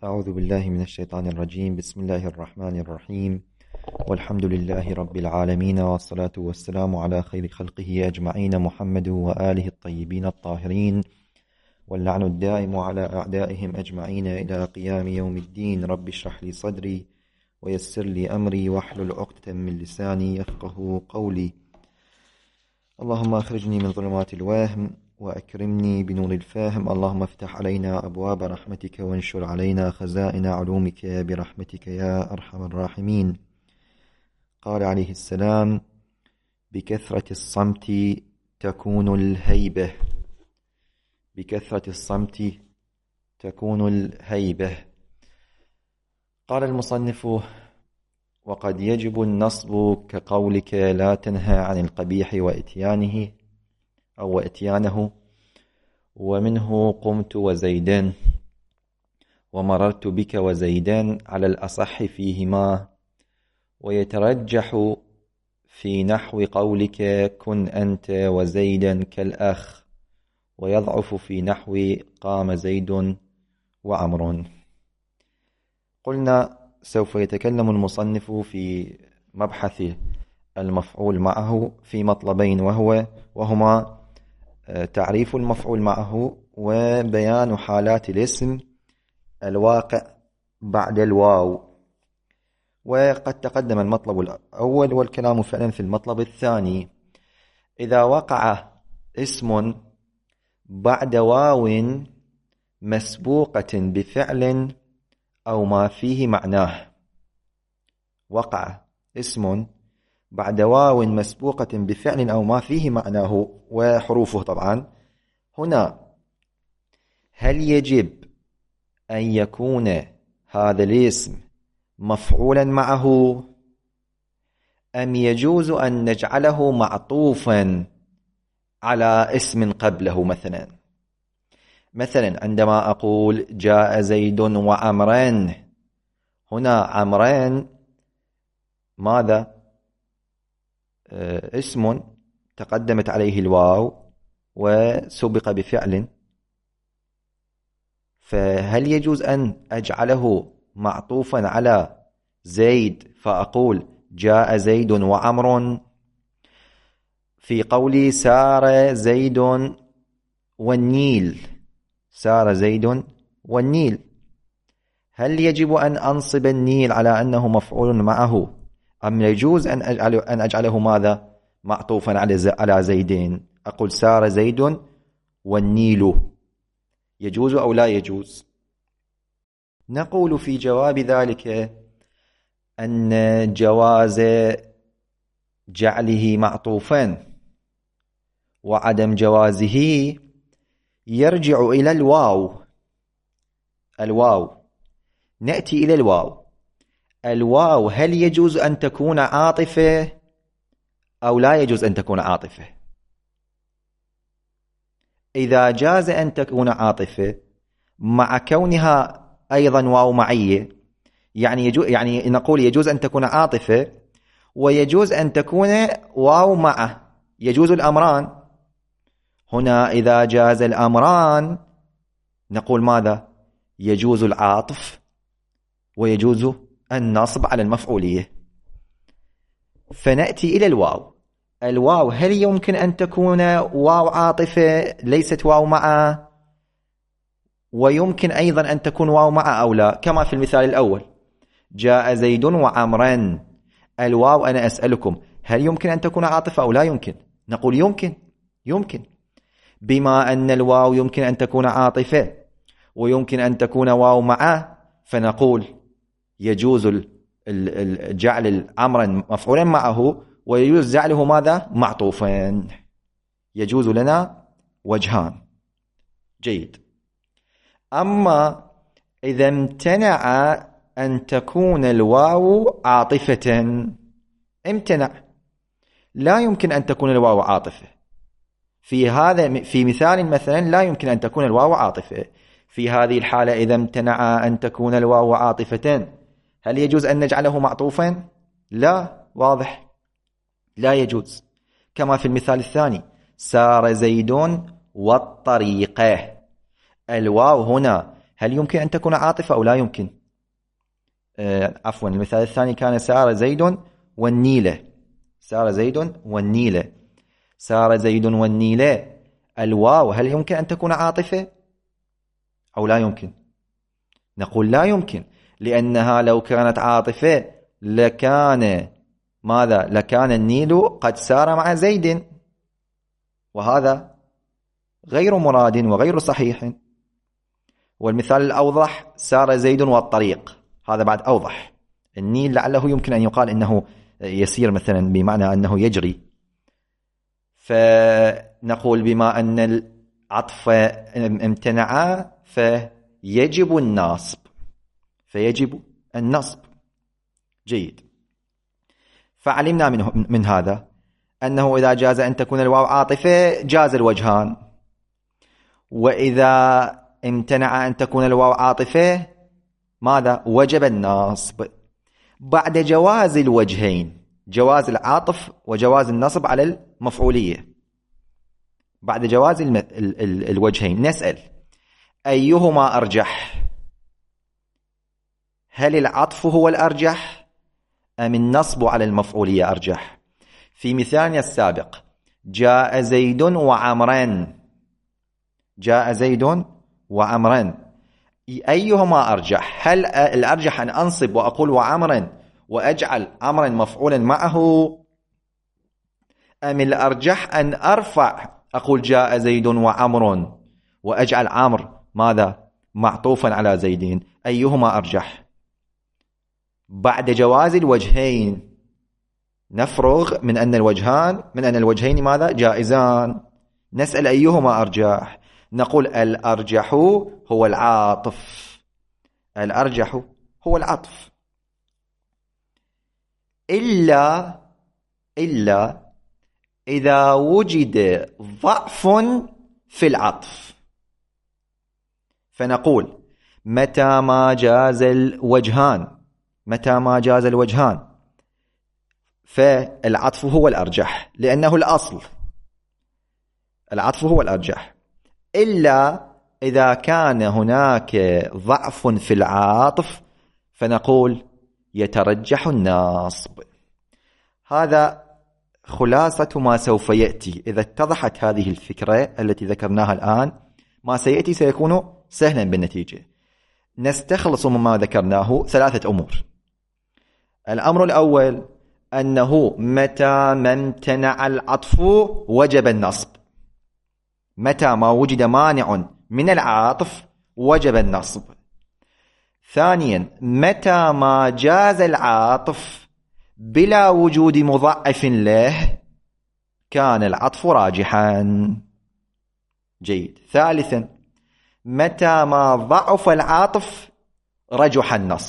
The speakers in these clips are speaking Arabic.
أعوذ بالله من الشيطان الرجيم. بسم الله الرحمن الرحيم، والحمد لله رب العالمين، والصلاة والسلام على خير خلقه أجمعين، محمد وآله الطيبين الطاهرين، واللعن الدائم على أعدائهم أجمعين إلى قيام يوم الدين. رب اشرح لي صدري ويسر لي أمري واحلل عقدة من لساني يفقه قولي. اللهم أخرجني من ظلمات الوهم وأكرمني بنور الفهم. اللهم افتح علينا أبواب رحمتك وانشر علينا خزائن علومك برحمتك يا أرحم الراحمين. قال عليه السلام: بكثرة الصمت تكون الهيبة. بكثرة الصمت تكون الهيبة. قال المصنف: وقد يجب النصب كقولك لا تنهى عن القبيح وإتيانه أو وإتيانه، ومنه قمت وزيدان ومررت بك وزيدان على الأصح فيهما، ويترجح في نحو قولك كن أنت وزيدا كالأخ، ويضعف في نحو قام زيد وعمر. قلنا سوف يتكلم المصنف في مبحث المفعول معه في مطلبين، وهما تعريف المفعول معه وبيان حالات الاسم الواقع بعد الواو. وقد تقدم المطلب الأول والكلام فعلا في المطلب الثاني. إذا وقع اسم بعد واو مسبوقة بفعل أو ما فيه معناه، وقع اسم بعد واو مسبوقة بفعل أو ما فيه معناه وحروفه طبعا، هنا هل يجب أن يكون هذا الاسم مفعولا معه، أم يجوز أن نجعله معطوفا على اسم قبله؟ مثلا عندما أقول جاء زيد وعمران، هنا عمران ماذا؟ اسم تقدمت عليه الواو وسبق بفعل، فهل يجوز أن أجعله معطوفا على زيد فأقول جاء زيد وعمر؟ في قولي سار زيد والنيل، سار زيد والنيل، هل يجب أن أنصب النيل على أنه مفعول معه، أم يجوز أن أجعله ماذا؟ معطوفا على زيدين، أقول سار زيد والنيل، يجوز أو لا يجوز؟ نقول في جواب ذلك أن جواز جعله معطوفا وعدم جوازه يرجع إلى الواو. نأتي إلى الواو هل يجوز أن تكون عاطفة أو لا يجوز أن تكون عاطفة؟ إذا جاز أن تكون عاطفة مع كونها أيضا واو معية، يعني نقول يجوز أن تكون عاطفة ويجوز أن تكون واو معه، يجوز الأمران. هنا إذا جاز الأمران نقول ماذا؟ يجوز العاطف ويجوز النصب على المفعولية. فنأتي إلى الواو هل يمكن أن تكون واو عاطفة ليست واو معه، ويمكن أيضا أن تكون واو معه أو لا، كما في المثال الأول جاء زيد وعمران، الواو أنا أسألكم هل يمكن أن تكون عاطفة أو لا يمكن؟ نقول يمكن. بما أن الواو يمكن أن تكون عاطفة ويمكن أن تكون واو معه، فنقول يجوز جعل الأمر مفعولا معه ويجوز جعله ماذا؟ معطوفا. يجوز لنا وجهان. جيد. أما إذا امتنع أن تكون الواو عاطفة، امتنع، لا يمكن أن تكون الواو عاطفة في مثال مثلا لا يمكن أن تكون الواو عاطفة. في هذه الحالة إذا امتنع أن تكون الواو عاطفة، هل يجوز أن نجعله معطوفا؟ لا، واضح لا يجوز. كما في المثال الثاني سار زيد والطريقة، الواو هنا هل يمكن أن تكون عاطفة أو لا يمكن؟ عفوا، المثال الثاني كان سار زيد والنيلة. سار زيد والنيلة. سار زيد والنيلة، الواو هل يمكن أن تكون عاطفة أو لا يمكن؟ نقول لا يمكن، لأنها لو كانت عاطفة لكان ماذا؟ لكان النيل قد سار مع زيد، وهذا غير مراد وغير صحيح. والمثال الأوضح سار زيد والطريق، هذا بعد أوضح. النيل لعله يمكن أن يقال إنه يسير مثلا، بمعنى أنه يجري، فنقول بما أن العطف امتنع فيجب النصب. فيجب النصب. جيد. فعلمنا من هذا أنه إذا جاز أن تكون الواو عاطفة جاز الوجهان، وإذا امتنع أن تكون الواو عاطفة ماذا؟ وجب النصب. بعد جواز الوجهين، جواز العاطف وجواز النصب على المفعولية، بعد جواز الوجهين نسأل أيهما أرجح؟ هل العطف هو الأرجح أم النصب على المفعولية أرجح؟ في مثالنا السابق جاء زيد وعمران. جاء زيد وعمران، أيهما أرجح؟ هل الأرجح أن أنصب وأقول وعمرا وأجعل عمرا مفعولا معه، أم الأرجح أن أرفع أقول جاء زيد وعمر وأجعل عمر ماذا؟ معطوفا على زيدين؟ أيهما أرجح؟ بعد جواز الوجهين نفرغ من أن الوجهين ماذا؟ جائزان. نسأل أيهما أرجح؟ نقول الأرجح هو العاطف. الأرجح هو العطف، إلا إذا وجد ضعف في العطف، فنقول متى ما جاز الوجهان فالعطف هو الأرجح، لأنه الأصل. العطف هو الأرجح، إلا إذا كان هناك ضعف في العاطف فنقول يترجح النصب. هذا خلاصة ما سوف يأتي. إذا اتضحت هذه الفكرة التي ذكرناها الآن، ما سيأتي سيكون سهلا بالنتيجة. نستخلص مما ذكرناه 3 أمور. الأمر الأول أنه متى ما امتنع العطف وجب النصب. متى ما وجد مانع من العاطف وجب النصب. ثانيا متى ما جاز العاطف بلا وجود مضاعف له كان العطف راجحا. جيد. ثالثا متى ما ضعف العاطف رجح النصب.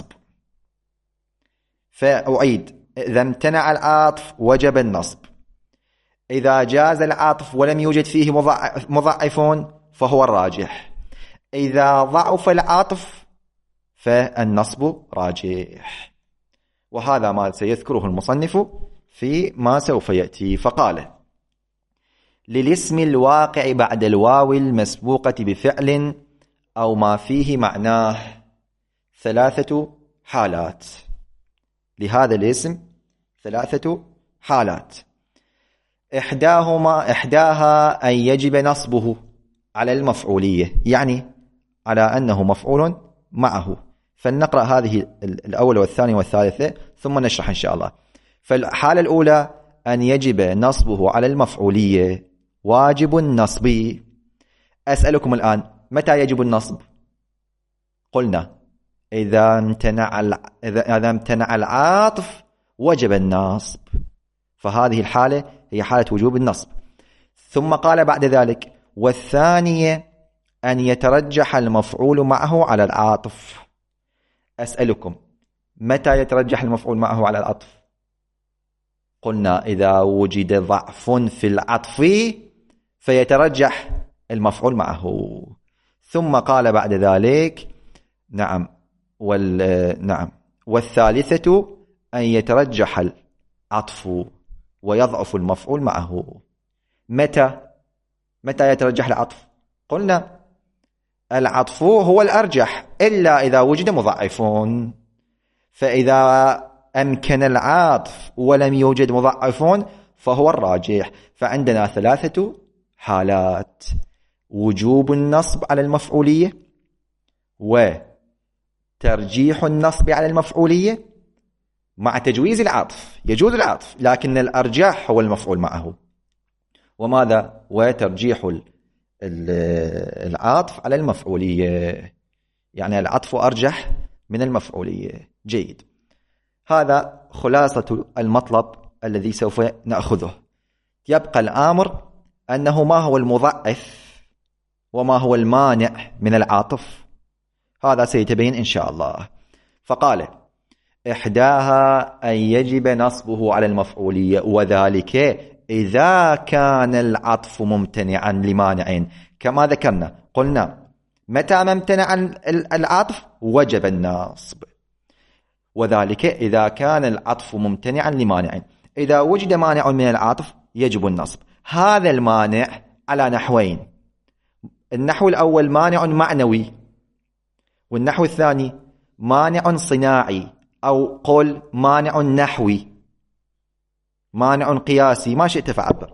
فأعيد، إذا امتنع العاطف وجب النصب، إذا جاز العاطف ولم يوجد فيه مضاعفون فهو الراجح، إذا ضعف العاطف فالنصب راجح. وهذا ما سيذكره المصنف في ما سوف يأتي. فقال للاسم الواقع بعد الواو المسبوقة بفعل أو ما فيه معناه 3 حالات. لهذا الاسم 3 حالات. إحداها أن يجب نصبه على المفعولية، يعني على أنه مفعول معه. فلنقرأ هذه الأول والثاني والثالثة ثم نشرح إن شاء الله. فالحالة الأولى أن يجب نصبه على المفعولية، واجب النصب. أسألكم الآن متى يجب النصب؟ قلنا إذا امتنع العاطف وجب النصب، فهذه الحالة هي حالة وجوب النصب. ثم قال بعد ذلك والثانية أن يترجح المفعول معه على العاطف. أسألكم متى يترجح المفعول معه على العطف؟ قلنا إذا وجد ضعف في العطف فيترجح المفعول معه. ثم قال بعد ذلك والثالثة أن يترجح العطف ويضعف المفعول معه. متى يترجح العطف؟ قلنا العطف هو الأرجح إلا إذا وجد مضاعفون. فإذا أمكن العطف ولم يوجد مضاعفون فهو الراجح. فعندنا 3 حالات: وجوب النصب على المفعولية، وترجيح النصب على المفعولية، مع تجويز العطف. يجوز العطف لكن الأرجح هو المفعول معه. وماذا؟ وترجيح العطف على المفعولية، يعني العطف أرجح من المفعولية. جيد، هذا خلاصة المطلب الذي سوف نأخذه. يبقى الأمر أنه ما هو المضعف وما هو المانع من العاطف، هذا سيتبين إن شاء الله. فقال: إحداها أن يجب نصبه على المفعولية، وذلك إذا كان العطف ممتنعا لمانعين. كما ذكرنا قلنا متى ما امتنع العطف وجب النصب، وذلك إذا كان العطف ممتنعا لمانعين. إذا وجد مانع من العطف يجب النصب. هذا المانع على نحوين: النحو الأول مانع معنوي، والنحو الثاني مانع صناعي، أو قل مانع نحوي، مانع قياسي، ما شئت فعبر.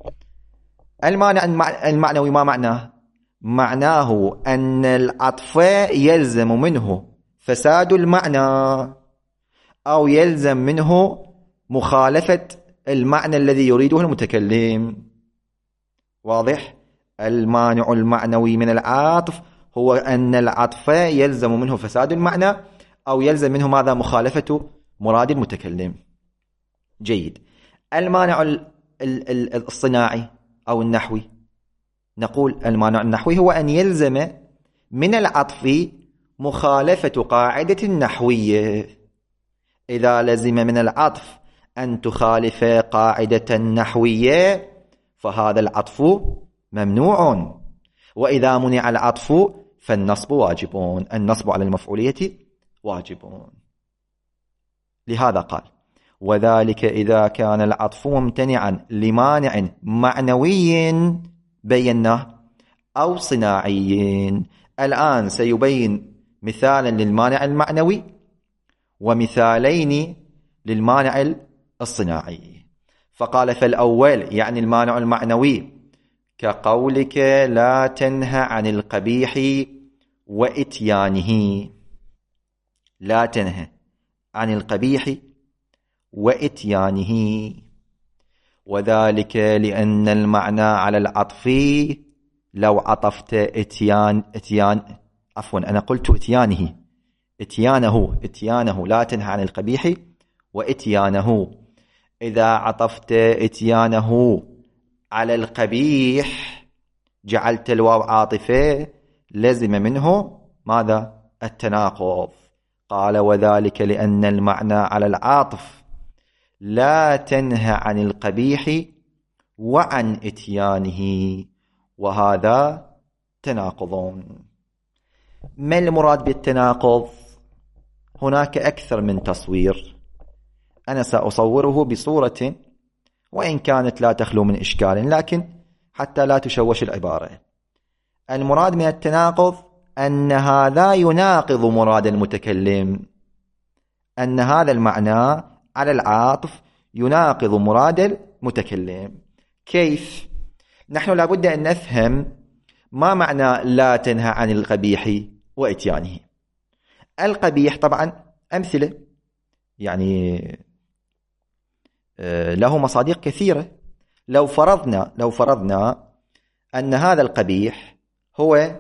المانع المعنوي ما معناه؟ معناه أن العطف يلزم منه فساد المعنى، أو يلزم منه مخالفة المعنى الذي يريده المتكلم. واضح؟ المانع المعنوي من العطف هو أن العطف يلزم منه فساد المعنى، أو يلزم منه ماذا؟ مخالفة مراد المتكلم. جيد. المانع الصناعي أو النحوي، نقول المانع النحوي هو أن يلزم من العطف مخالفة قاعدة نحوية. إذا لزم من العطف أن تخالف قاعدة نحوية فهذا العطف ممنوع، وإذا منع العطف فالنصب واجب، النصب على المفعولية واجب. لهذا قال: وذلك إذا كان العطف ممتنعا لمانع معنوي بيناه، أو صناعي. الآن سيبين مثالا للمانع المعنوي ومثالين للمانع الصناعي. فقال: فالأول يعني المانع المعنوي كقولك لا تنهى عن القبيح وإتيانه. لا تنهى عن القبيح وإتيانه، وذلك لأن المعنى على العطف لو عطفت أنا قلت إتيانه لا تنهى عن القبيح وإتيانه. إذا عطفت إتيانه على القبيح جعلت الواو عاطفة، لزم منه ماذا؟ التناقض. قال: وذلك لأن المعنى على العاطف لا تنهى عن القبيح وعن إتيانه، وهذا تناقض. ما المراد بالتناقض؟ هناك أكثر من تصوير، أنا سأصوره بصورة وإن كانت لا تخلو من إشكال، لكن حتى لا تشوش العبارة. المراد من التناقض أن هذا يناقض مراد المتكلم، أن هذا المعنى على العاطف يناقض مراد المتكلم. كيف؟ نحن لابد أن نفهم ما معنى لا تنهى عن القبيح وإتيانه. القبيح طبعا أمثلة، يعني له مصادق كثيرة. لو فرضنا أن هذا القبيح هو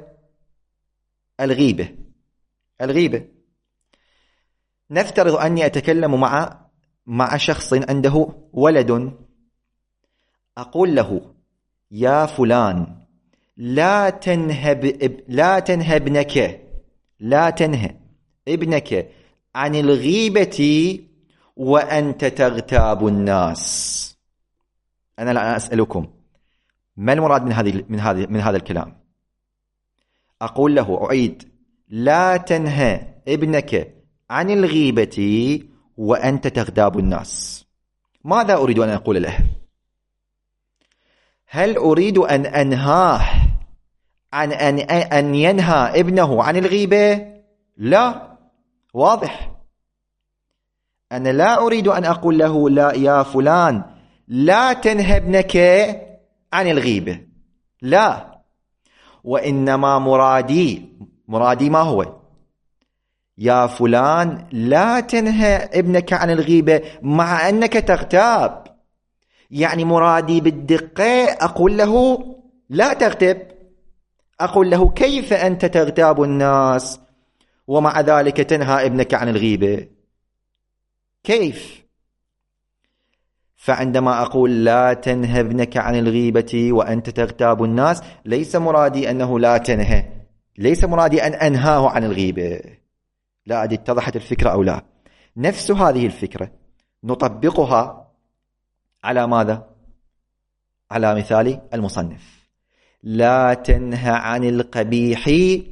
الغيبة. نفترض أني أتكلم مع شخص عنده ولد، أقول له: يا فلان لا تنهى ابنك عن الغيبة وأنت تغتاب الناس. أنا الآن أسألكم: ما المراد من هذا الكلام؟ أقول له، أعيد: لا تنهى ابنك عن الغيبة وأنت تغتاب الناس. ماذا أريد أن أقول له؟ هل أريد أن أنهاه عن أن ينهى ابنه عن الغيبة؟ لا، واضح. أنا لا أريد أن أقول له لا يا فلان لا تنهى ابنك عن الغيبة، لا، وإنما مرادي ما هو؟ يا فلان لا تنهى ابنك عن الغيبة مع أنك تغتاب. يعني مرادي بالدقة أقول له لا تغتب، أقول له كيف أنت تغتاب الناس ومع ذلك تنهى ابنك عن الغيبة؟ كيف؟ فعندما أقول لا تنهى ابنك عن الغيبة وأنت تغتاب الناس، ليس مرادي أنه لا تنهى، ليس مرادي أن أنهاه عن الغيبة. لا أدري اتضحت الفكرة أو لا. نفس هذه الفكرة نطبقها على ماذا؟ على مثال المصنف: لا تنهى عن القبيح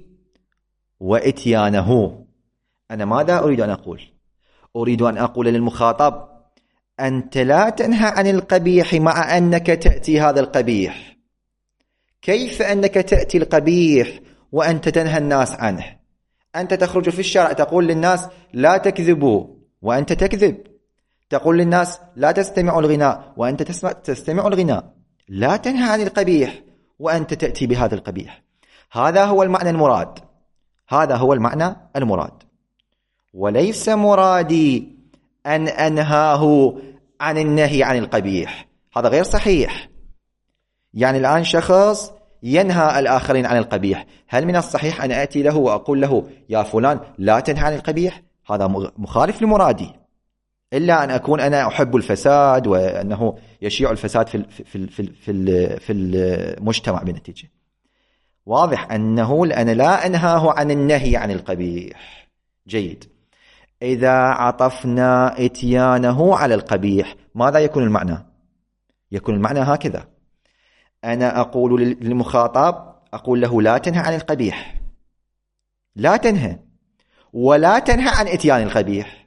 وإتيانه. أنا ماذا أريد أن أقول؟ أريد أن أقول للمخاطب: أنت لا تنهى عن القبيح مع أنك تأتي هذا القبيح. كيف أنك تأتي القبيح وأنت تنهى الناس عنه؟ أنت تخرج في الشارع تقول للناس لا تكذبوا وأنت تكذب، تقول للناس لا تستمعوا الغناء وأنت تستمع الغناء. لا تنهى عن القبيح وأنت تأتي بهذا القبيح. هذا هو المعنى المراد، هذا هو المعنى المراد، وليس مرادي أن أنهاه عن النهي عن القبيح. هذا غير صحيح. يعني الآن شخص ينهى الآخرين عن القبيح، هل من الصحيح أن أتي له وأقول له يا فلان لا تنهى عن القبيح؟ هذا مخالف لمرادي، إلا أن أكون أنا أحب الفساد وأنه يشيع الفساد في المجتمع بالنتيجة. واضح أنه أنا لا أنهاه عن النهي عن القبيح. جيد. إذا عطفنا إتيانه على القبيح ماذا يكون المعنى؟ يكون المعنى هكذا: أنا أقول للمخاطب، أقول له لا تنهى عن القبيح، لا تنهى، ولا تنهى عن إتيان القبيح.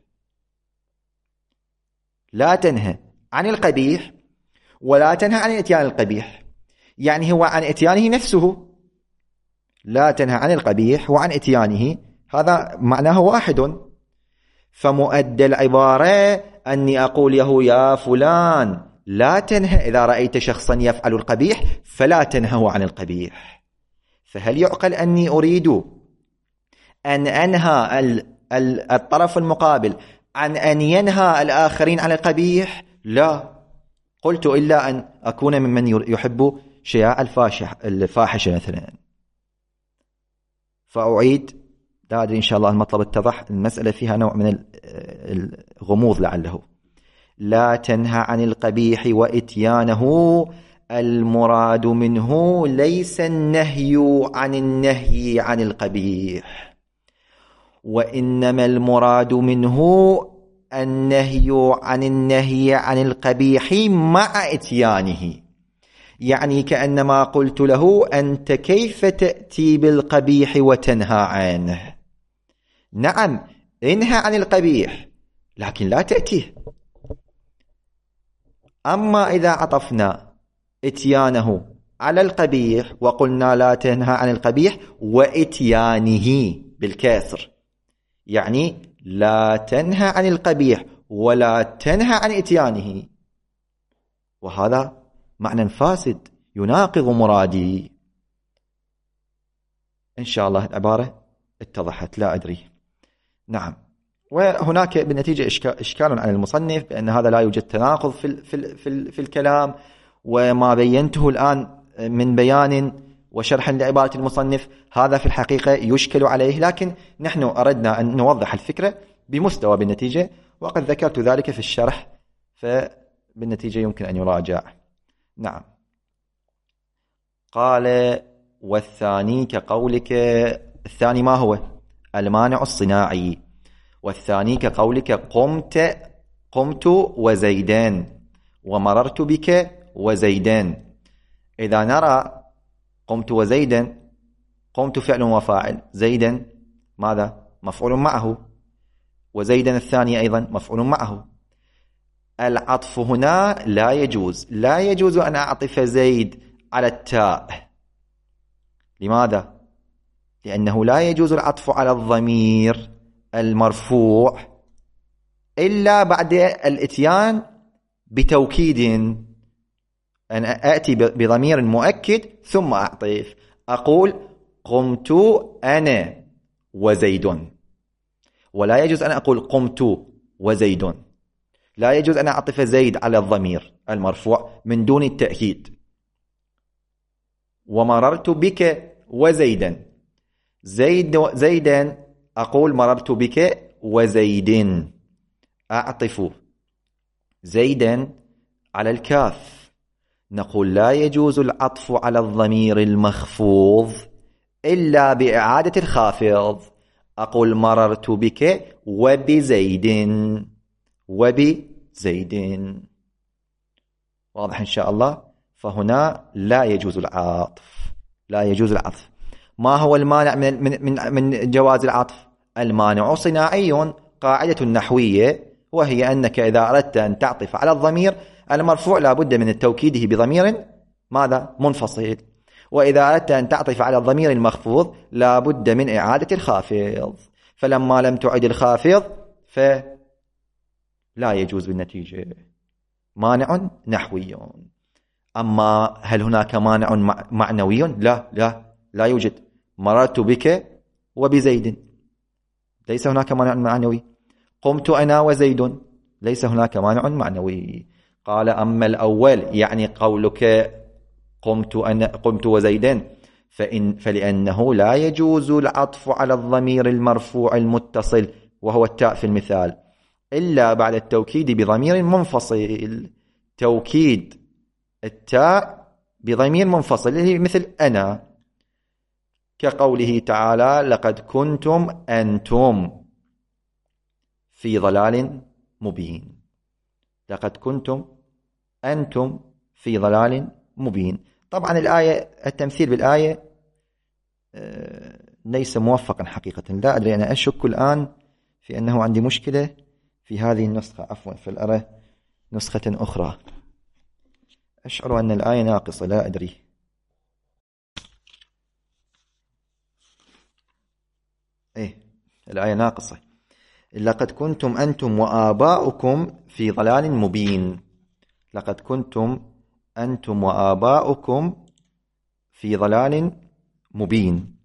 لا تنهى عن القبيح ولا تنهى عن إتيان القبيح، يعني هو عن إتيانه نفسه. لا تنهى عن القبيح وعن إتيانه، هذا معناه واحد. فمؤدى العبارة أني أقول له يا فلان لا تنهى، إذا رأيت شخصا يفعل القبيح فلا تنهه عن القبيح. فهل يعقل أني أريد أن أنهى الطرف المقابل عن أن ينهى الآخرين عن القبيح؟ لا. قلت إلا أن أكون ممن يحب شياع الفاحشة مثلا. فأعيد، لا أدري إن شاء الله المطلب اتضح، المسألة فيها نوع من الغموض لعله. لا تنهى عن القبيح وإتيانه، المراد منه ليس النهي عن النهي عن القبيح، وإنما المراد منه النهي عن النهي عن القبيح مع إتيانه. يعني كأنما قلت له أنت كيف تأتي بالقبيح وتنهى عنه؟ نعم، انهى عن القبيح لكن لا تأتيه. أما إذا عطفنا إتيانه على القبيح وقلنا لا تنهى عن القبيح وإتيانه بالكسر، يعني لا تنهى عن القبيح ولا تنهى عن إتيانه، وهذا معنى فاسد يناقض مرادي. إن شاء الله العبارة اتضحت، لا أدري. نعم. وهناك بالنتيجة إشكال على المصنف بأن هذا لا يوجد تناقض في الكلام، وما بينته الآن من بيان وشرح لعبارة المصنف هذا في الحقيقة يشكل عليه، لكن نحن أردنا أن نوضح الفكرة بمستوى بالنتيجة، وقد ذكرت ذلك في الشرح، فبالنتيجة يمكن أن يراجع. نعم. قال والثاني كقولك، الثاني ما هو؟ المانع الصناعي. والثاني كقولك قمت وزيدان ومررت بك وزيدان. إذا نرى قمت وزيدا، قمت فعل وفاعل، زيدا ماذا؟ مفعول معه، وزيدا الثاني أيضا مفعول معه. العطف هنا لا يجوز، لا يجوز أن أعطف زيد على التاء، لماذا؟ لأنه لا يجوز العطف على الضمير المرفوع إلا بعد الاتيان بتوكيد، أن أأتي بضمير مؤكد ثم أعطف. أقول قمت أنا وزيد، ولا يجوز أن أقول قمت وزيد. لا يجوز أن أعطف زيد على الضمير المرفوع من دون التأكيد. ومررت بك وزيدا، زيدا أقول مررت بك وزيد، أعطف زيدا على الكاف. نقول لا يجوز العطف على الضمير المخفوض إلا بإعادة الخافض. أقول مررت بك وبزيد، وبزيد. واضح إن شاء الله؟ فهنا لا يجوز العطف، لا يجوز العطف. ما هو المانع من جواز العطف؟ المانع صناعي، قاعدة نحوية، وهي أنك إذا أردت أن تعطف على الضمير المرفوع لا بد من توكيده بضمير ماذا؟ منفصل. وإذا أردت أن تعطف على الضمير المخفوض لا بد من إعادة الخافض. فلما لم تعد الخافض فلا يجوز بالنتيجة. مانع نحوي. أما هل هناك مانع معنوي؟ لا يوجد. مررت بك وبزيد، ليس هناك مانع معنوي. قمت أنا وزيد، ليس هناك مانع معنوي. قال أما الأول يعني قولك قمت وزيدين فلأنه لا يجوز العطف على الضمير المرفوع المتصل وهو التاء في المثال إلا بعد التوكيد بضمير منفصل. توكيد التاء بضمير منفصل اللي مثل أنا، كقوله تعالى لقد كنتم أنتم في ضلال مبين. لقد كنتم أنتم في ضلال مبين. طبعا الآية، التمثيل بالآية ليس موفقا حقيقة. لا أدري، أنا أشك الآن في أنه عندي مشكلة في هذه النسخة، عفوا فلأرى نسخة أخرى. أشعر أن الآية ناقصة، لا أدري. الآية ناقصة. لقد كنتم أنتم وآباؤكم في ضلال مبين. لقد كنتم أنتم وآباؤكم في ضلال مبين،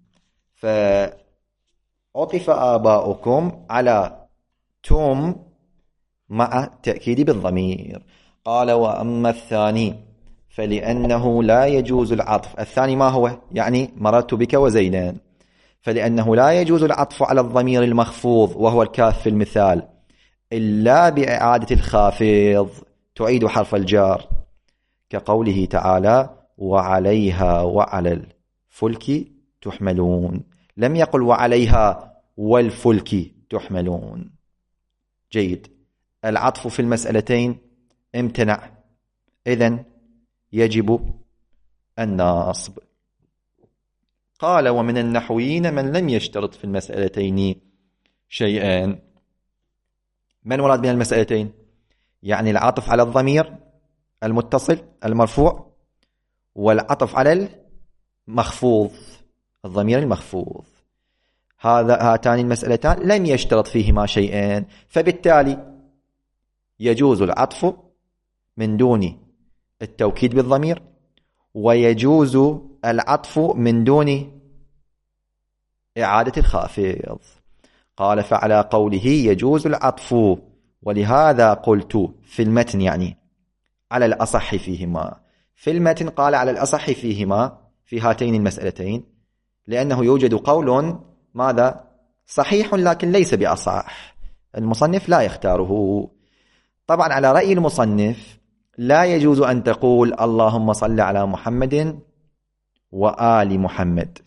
فعطف آباؤكم على توم مع تأكيد بالضمير. قال وأما الثاني فلأنه لا يجوز العطف. الثاني ما هو؟ يعني مررت بك وزيدان. فلأنه لا يجوز العطف على الضمير المخفوض وهو الكاف في المثال إلا بإعادة الخافض تعيد حرف الجار، كقوله تعالى وعليها وعلى الفلك تحملون. لم يقل وعليها والفلك تحملون. جيد. العطف في المسألتين امتنع، إذن يجب النصب. قال ومن النحويين من لم يشترط في المسألتين شيئا. من مراد بين المسألتين؟ يعني العطف على الضمير المتصل المرفوع والعطف على المخفوض، الضمير المخفوض. هاتان المسألتان لم يشترط فيهما شيئان، فبالتالي يجوز العطف من دون التوكيد بالضمير، ويجوز العطف من دون إعادة الخافض. قال فعلى قوله يجوز العطف، ولهذا قلت في المتن يعني على الأصح فيهما. في المتن قال على الأصح فيهما في هاتين المسألتين، لأنه يوجد قول ماذا؟ صحيح لكن ليس بأصح، المصنف لا يختاره. طبعا على رأي المصنف لا يجوز أن تقول اللهم صل على محمد وآل محمد.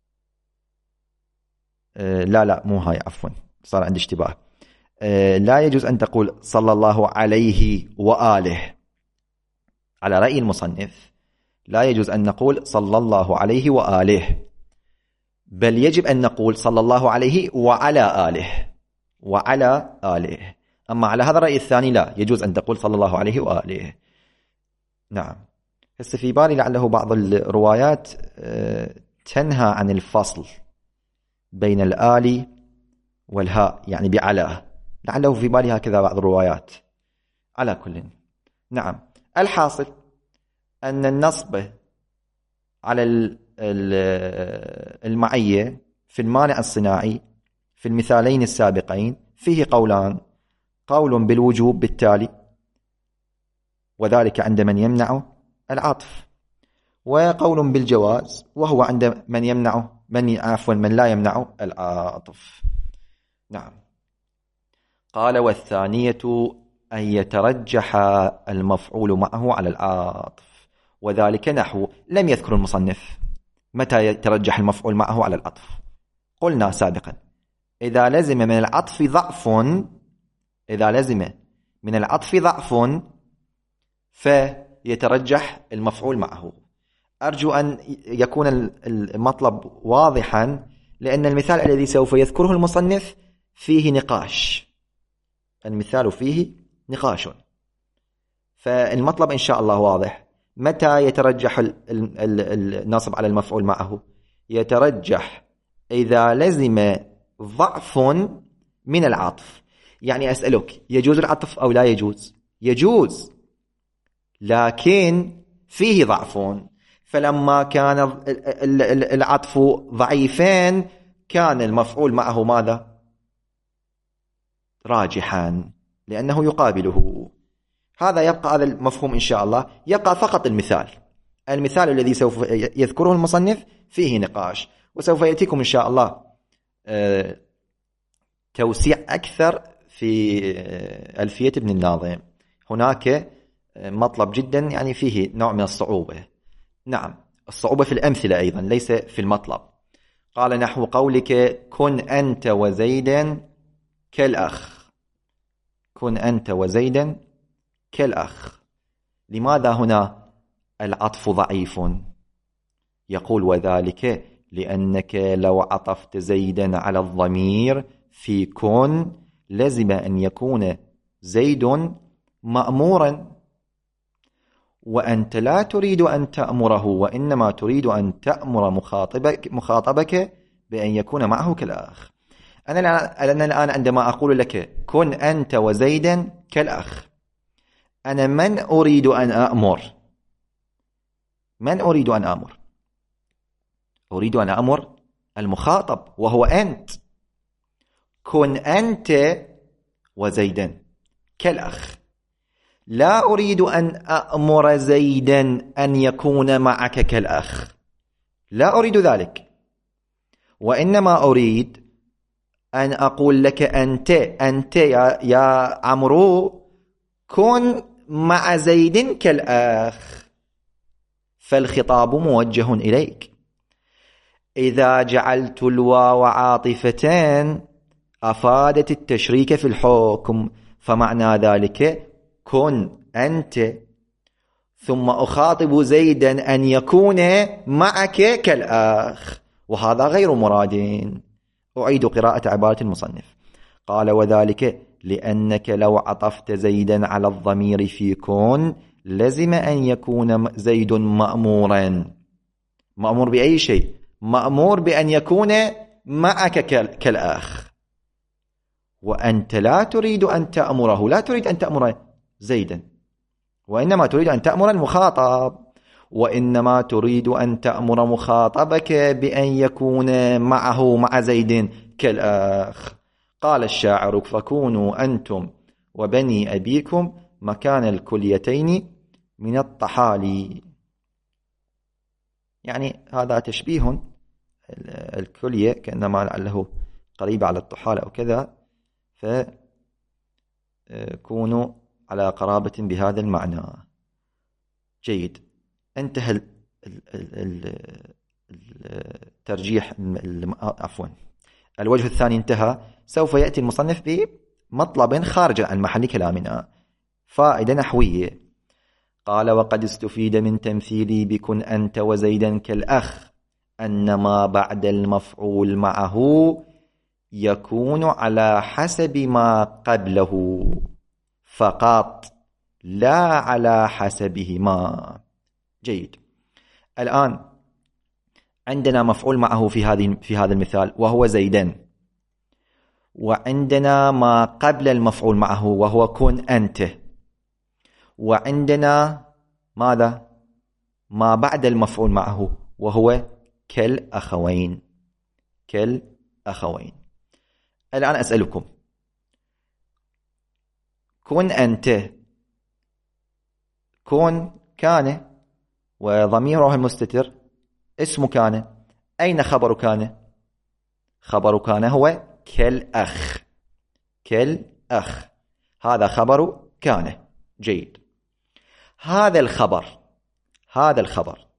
لا مو هاي، عفوا صار عندي اشتباه. لا يجوز أن تقول صلى الله عليه وآله. على رأي المصنف لا يجوز أن نقول صلى الله عليه وآله، بل يجب أن نقول صلى الله عليه وعلى آله، وعلى آله. أما على هذا الرأي الثاني لا يجوز أن تقول صلى الله عليه وآله. نعم. هسه في بالي لعله بعض الروايات تنهى عن الفصل بين الآل والهاء، يعني بعلاه، لعله في بالي هكذا بعض الروايات. على كل، نعم، الحاصل أن النصب على المعية في المانع الصناعي في المثالين السابقين فيه قولان: قول بالوجوب بالتالي، وذلك عند من يمنع العطف، وقول بالجواز، وهو عند من يمنع من لا يمنع العطف. نعم. قال: والثانية أن يترجح المفعول معه على العطف، وذلك نحو. لم يذكر المصنف متى يترجح المفعول معه على العطف. قلنا سابقا: إذا لزم من العطف ضعف فيترجح المفعول معه. أرجو أن يكون المطلب واضحا، لأن المثال الذي سوف يذكره المصنف فيه نقاش، المثال فيه نقاش، فالمطلب إن شاء الله واضح. متى يترجح النصب على المفعول معه؟ يترجح إذا لزم ضعف من العطف. يعني أسألك: يجوز العطف أو لا يجوز؟ يجوز، لكن فيه ضعف. فلما كان العطف ضعيفين كان المفعول معه ماذا؟ راجحا، لأنه يقابله. هذا يبقى، هذا المفهوم إن شاء الله. يبقى فقط المثال الذي سوف يذكره المصنف فيه نقاش، وسوف يأتيكم إن شاء الله توسيع أكثر في ألفية ابن الناظم. هناك مطلب جدا يعني فيه نوع من الصعوبة. نعم، الصعوبة في الأمثلة أيضا، ليس في المطلب. قال: نحو قولك: كن أنت وزيدا كالأخ. كن أنت وزيدا كالأخ. لماذا هنا العطف ضعيف؟ يقول: وذلك لأنك لو عطفت زيدا على الضمير في كن لزم أن يكون زيد مأمورا، وأنت لا تريد أن تأمره، وإنما تريد أن تأمر مخاطبك بأن يكون معه كالأخ. أنا الآن عندما أقول لك: كن أنت وزيدا كالأخ، أنا من أريد أن أأمر؟ من أريد أن أأمر؟ أريد أن أأمر المخاطب وهو أنت. كن أنت وزيدا كالأخ، لا أريد أن أأمر زيدا أن يكون معك كالأخ، لا أريد ذلك، وإنما أريد أن أقول لك: أنت يا عمرو كن مع زيد كالأخ، فالخطاب موجه إليك. إذا جعلت الواو عاطفتان أفادت التشريك في الحكم، فمعنى ذلك: كن أنت ثم أخاطب زيدا أن يكون معك كالأخ، وهذا غير مراد. أعيد قراءة عبارة المصنف. قال: وذلك لأنك لو عطفت زيدا على الضمير في كن لزم أن يكون زيد مأمورا. مأمور بأي شيء؟ مأمور بأن يكون معك كالأخ، وأنت لا تريد أن تأمره، لا تريد أن تأمر زيدا، وإنما تريد أن تأمر المخاطب، وإنما تريد أن تأمر مخاطبك بأن يكون معه مع زيد كالأخ. قال الشاعر: فكونوا أنتم وبني أبيكم مكان الكليتين من الطحالي. يعني هذا تشبيه، الكلية كأنما لعله قريب على الطحال أو كذا، فكونوا على قرابة بهذا المعنى. جيد، انتهى الترجيح، عفوا الوجه الثاني انتهى. سوف يأتي المصنف بمطلب خارج عن محل كلامنا، فائدة نحوية. قال: وقد استفيد من تمثيلي بكن أنت وزيدا كالأخ أن ما بعد المفعول معه يكون على حسب ما قبله فقط، لا على حسبهما. جيد، الآن عندنا مفعول معه في هذا المثال وهو زيدا، وعندنا ما قبل المفعول معه وهو كن أنت، وعندنا ماذا؟ ما بعد المفعول معه وهو كالأخوين. كالأخوين. الآن أسألكم، كن أنت، كن كان وضميره المستتر اسم كان، أين خبر كان؟ خبر كان هو كالأخ. كالأخ، هذا خبر كان. جيد. هذا الخبر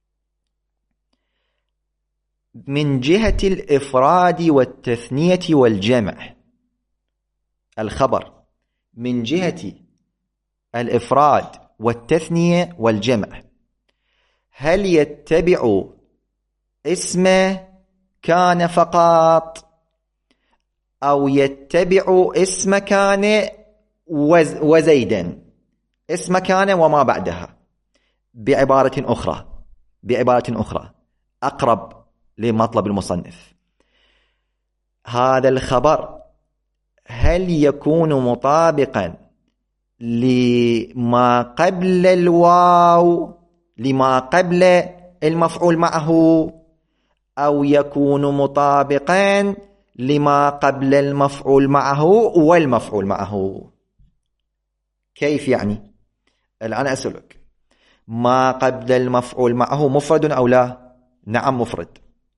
من جهة الإفراد والتثنية والجمع، الخبر من جهة الإفراد والتثنية والجمع، هل يتبع اسم كان فقط أو يتبع اسم كان وزيدا، اسم كان وما بعدها؟ بعبارة أخرى أقرب لمطلب المصنف، هذا الخبر هل يكون مطابقا لما قبل الواو، لما قبل المفعول معه، أو يكون مطابقا لما قبل المفعول معه والمفعول معه؟ كيف يعني؟ الآن أسألك، ما قبل المفعول معه مفرد أو لا؟ نعم مفرد.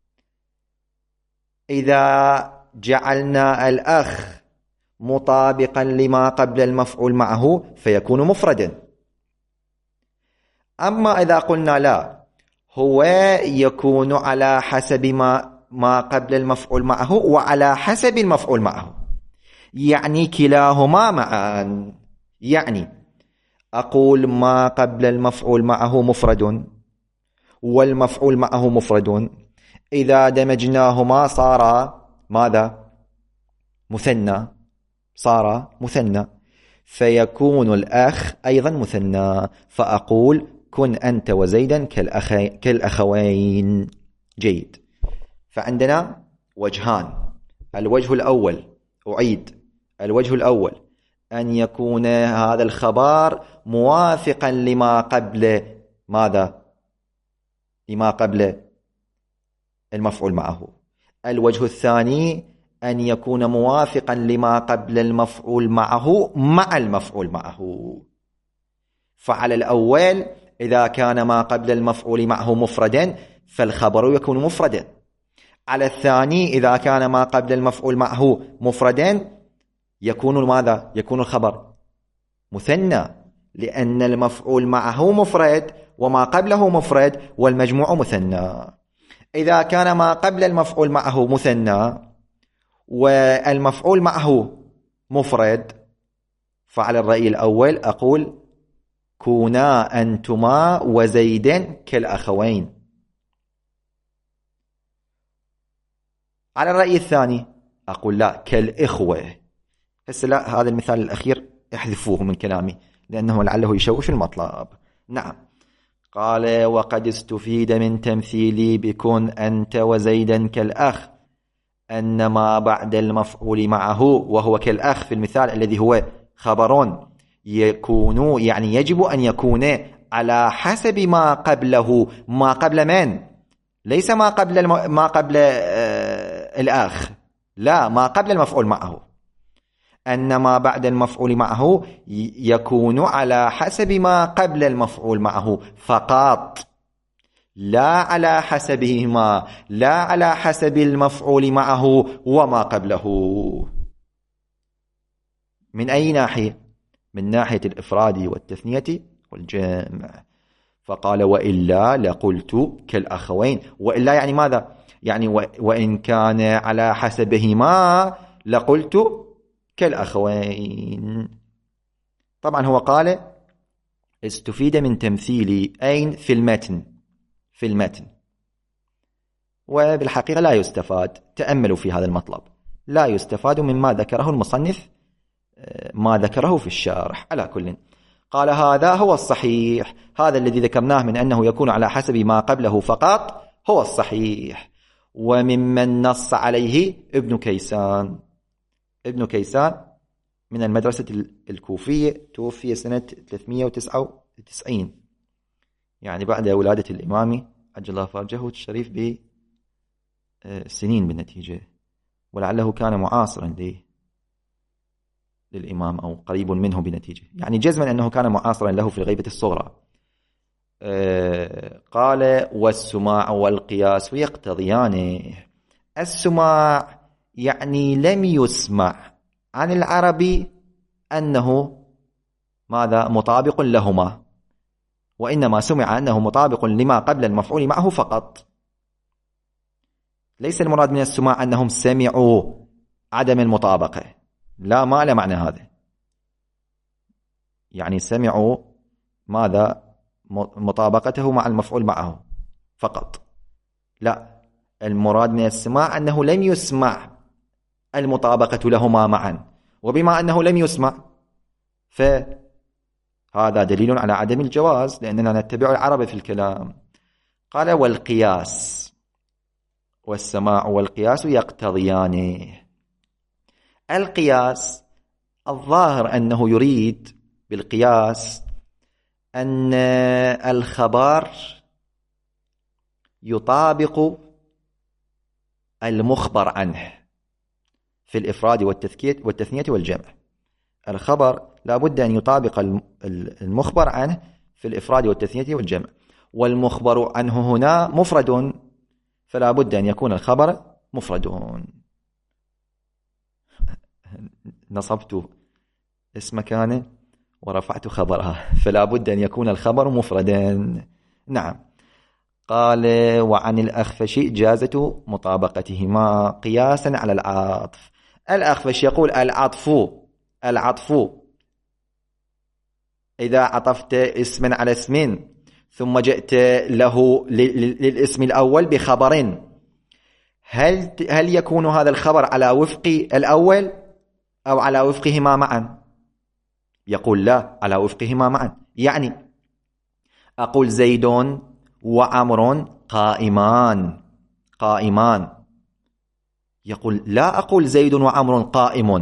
إذا جعلنا الأخ مطابقا لما قبل المفعول معه فيكون مفردا. أما إذا قلنا لا، هو يكون على حسب ما قبل المفعول معه وعلى حسب المفعول معه، يعني كلاهما معا. يعني أقول ما قبل المفعول معه مفرد والمفعول معه مفرد، إذا دمجناهما صار ماذا؟ مثنى، صار مثنى، فيكون الأخ أيضا مثنى، فأقول كن أنت وزيدا كالأخوين. جيد. فعندنا وجهان. الوجه الأول، أعيد، الوجه الأول أن يكون هذا الخبر موافقا لما قبل ماذا؟ لما قبل المفعول معه. الوجه الثاني أن يكون موافقا لما قبل المفعول معه مع المفعول معه. فعلى الأول إذا كان ما قبل المفعول معه مفردا فالخبر يكون مفردا. على الثاني إذا كان ما قبل المفعول معه مفردا يكون ماذا؟ يكون الخبر مثنى، لأن المفعول معه مفرد وما قبله مفرد والمجموع مثنى. إذا كان ما قبل المفعول معه مثنى والمفعول معه مفرد فعلى الرأي الأول أقول كونا أنتما وزيدا كالأخوين. على الرأي الثاني أقول لا، كالإخوة. بس لا، هذا المثال الأخير احذفوه من كلامي لأنه لعله يشوش المطلب. نعم. قال وقد استفيد من تمثيلي بكن أنت وزيدا كالأخ أن ما بعد المفعول معه وهو كالأخ في المثال الذي هو خبر يكون، يعني يجب أن يكون على حسب ما قبله. ما قبل من؟ ليس ما قبل الأخ، لا، ما قبل المفعول معه. أن ما بعد المفعول معه يكون على حسب ما قبل المفعول معه فقط، لا على حسبهما، لا على حسب المفعول معه وما قبله. من أي ناحية؟ من ناحية الإفراد والتثنية والجمع. فقال وإلا لقلت كالأخوين. وإلا يعني ماذا؟ يعني وإن كان على حسبهما لقلت كالأخوين. طبعا هو قال استفيد من تمثيلي أين؟ في المتن، في المتن. وبالحقيقة لا يستفاد، تأملوا في هذا المطلب، لا يستفاد مما ذكره المصنف ما ذكره في الشارح. على كل قال هذا هو الصحيح، هذا الذي ذكرناه من أنه يكون على حسب ما قبله فقط هو الصحيح. وممن نص عليه ابن كيسان. ابن كيسان من المدرسة الكوفية، توفي سنة 399، يعني بعد ولادة الإمام عجل الله فرجه الشريف بسنين بالنتيجة، ولعله كان معاصرا للإمام أو قريب منه بنتيجة، يعني جزما أنه كان معاصرا له في الغيبة الصغرى. قال والسماع والقياس يقتضيان. السماع يعني لم يسمع عن العربي أنه ماذا مطابق لهما، وإنما سمع أنه مطابق لما قبل المفعول معه فقط. ليس المراد من السماع أنهم سمعوا عدم المطابقة، لا، ما له معنى هذا، يعني سمعوا ماذا مطابقته مع المفعول معه فقط، لا، المراد من السماع أنه لم يسمع المطابقة لهما معا، وبما أنه لم يسمع فهذا دليل على عدم الجواز، لأننا نتبع العرب في الكلام. قال والقياس. والسماع والقياس يقتضيان. القياس الظاهر أنه يريد بالقياس أن الخبر يطابق المخبر عنه في الإفراد والتثنية والجمع. الخبر لا بد أن يطابق المخبر عنه في الإفراد والتثنية والجمع، والمخبر عنه هنا مفرد، فلا بد أن يكون الخبر مفرد. نصبت اسم كان ورفعت خبرها، فلا بد أن يكون الخبر مفردا. نعم. قال وعن الأخفش جازة مطابقتهما قياسا على العطف. الأخفش يقول العطف إذا عطفت اسما على اسم ثم جئت له للاسم الأول بخبر، هل يكون هذا الخبر على وفق الأول أو على وفقهما معا؟ يقول لا، على وفقهما معا. يعني أقول زيد وعمر قائمان، يقول لا أقول زيد وعمر قائم،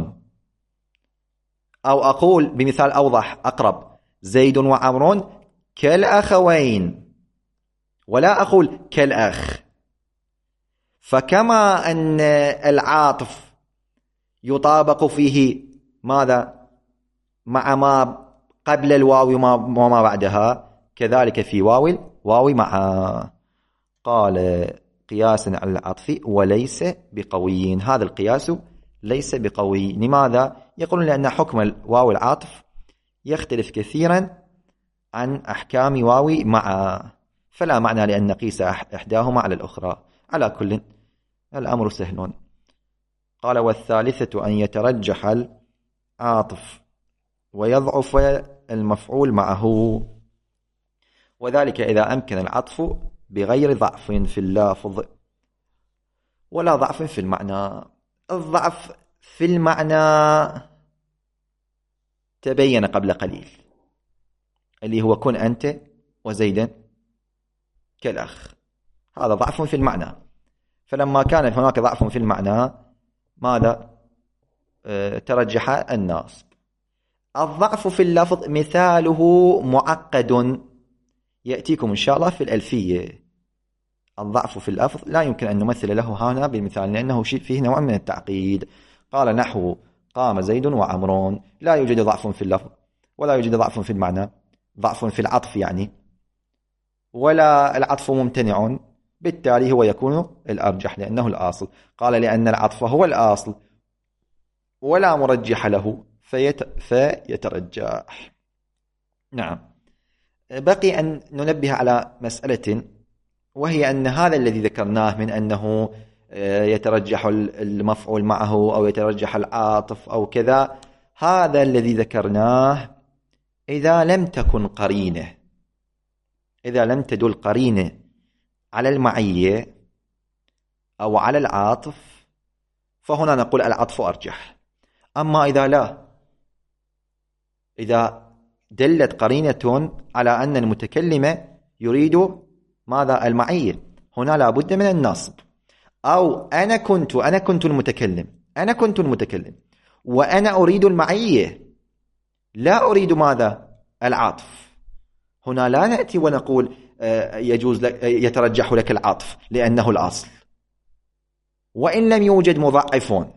أو أقول بمثال أوضح أقرب زيد وعمر كالأخوين، ولا أقول كالأخ. فكما أن العاطف يطابق فيه ماذا مع ما قبل الواو وما بعدها، كذلك في واو مع. قال قياسا على العطف وليس بقوي. هذا القياس ليس بقوي. لماذا؟ يقولون لأن حكم الواو العاطف يختلف كثيرا عن أحكام واو مع، فلا معنى لأن نقيس إحداهما على الأخرى. على كل الأمر سهل. قال والثالثة أن يترجح العاطف ويضعف المفعول معه، وذلك إذا أمكن العطف بغير ضعف في اللفظ ولا ضعف في المعنى. الضعف في المعنى تبين قبل قليل، اللي هو كن أنت وزيدا كالأخ، هذا ضعف في المعنى. فلما كان هناك ضعف في المعنى ماذا ترجح الناصب. الضعف في اللفظ مثاله معقد، يأتيكم إن شاء الله في الألفية. الضعف في اللفظ لا يمكن أن نمثل له هنا بالمثال، لأنه فيه نوع من التعقيد. قال نحو قام زيد وعمرون، لا يوجد ضعف في اللفظ ولا يوجد ضعف في المعنى، ضعف في العطف يعني، ولا العطف ممتنع، بالتالي هو يكون الأرجح لأنه الأصل. قال لأن العطف هو الأصل ولا مرجح له فيترجح. نعم. بقي أن ننبه على مسألة، وهي أن هذا الذي ذكرناه من أنه يترجح المفعول معه أو يترجح العاطف أو كذا، هذا الذي ذكرناه إذا لم تكن قرينة، إذا لم تدل قرينة على المعية أو على العاطف، فهنا نقول العطف أرجح. أما إذا لا، إذا دلت قرينة على أن المتكلم يريد ماذا المعية، هنا لابد من النصب. أو أنا كنت المتكلم وأنا أريد المعية، لا أريد ماذا؟ العطف. هنا لا نأتي ونقول يجوز لك، يترجح لك العطف لأنه الأصل، وإن لم يوجد مضاعفون.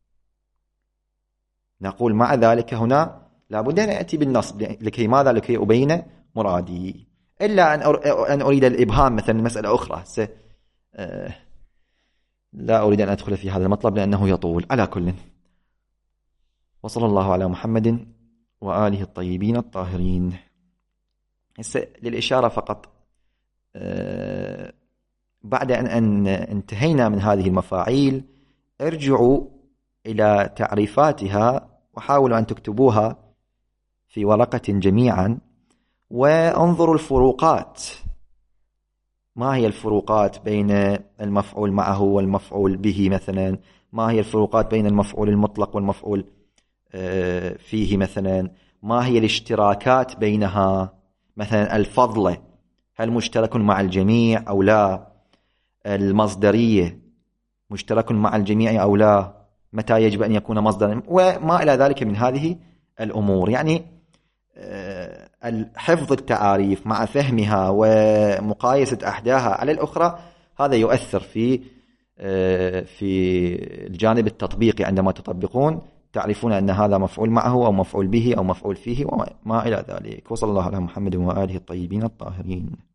نقول مع ذلك هنا لابد أن أتي بالنصب. لكي ماذا؟ لكي أبين مرادي. إلا أن أريد الإبهام مثلا مسألة أخرى، لا أريد أن أدخل في هذا المطلب لأنه يطول. على كل، وصلى الله على محمد وآله الطيبين الطاهرين. للإشارة فقط، بعد أن انتهينا من هذه المفاعيل ارجعوا إلى تعريفاتها وحاولوا أن تكتبوها في ورقة جميعا، وانظروا الفروقات. ما هي الفروقات بين المفعول معه والمفعول به مثلا؟ ما هي الفروقات بين المفعول المطلق والمفعول فيه مثلا؟ ما هي الاشتراكات بينها؟ مثلا الفضل هل مشترك مع الجميع أو لا؟ المصدرية مشترك مع الجميع أو لا؟ متى يجب أن يكون مصدرا؟ وما إلى ذلك من هذه الأمور. يعني حفظ التعاريف مع فهمها ومقايسة أحداها على الأخرى، هذا يؤثر في الجانب التطبيقي. عندما تطبقون تعرفون أن هذا مفعول معه أو مفعول به أو مفعول فيه وما إلى ذلك. وصلى الله على محمد وآله الطيبين الطاهرين.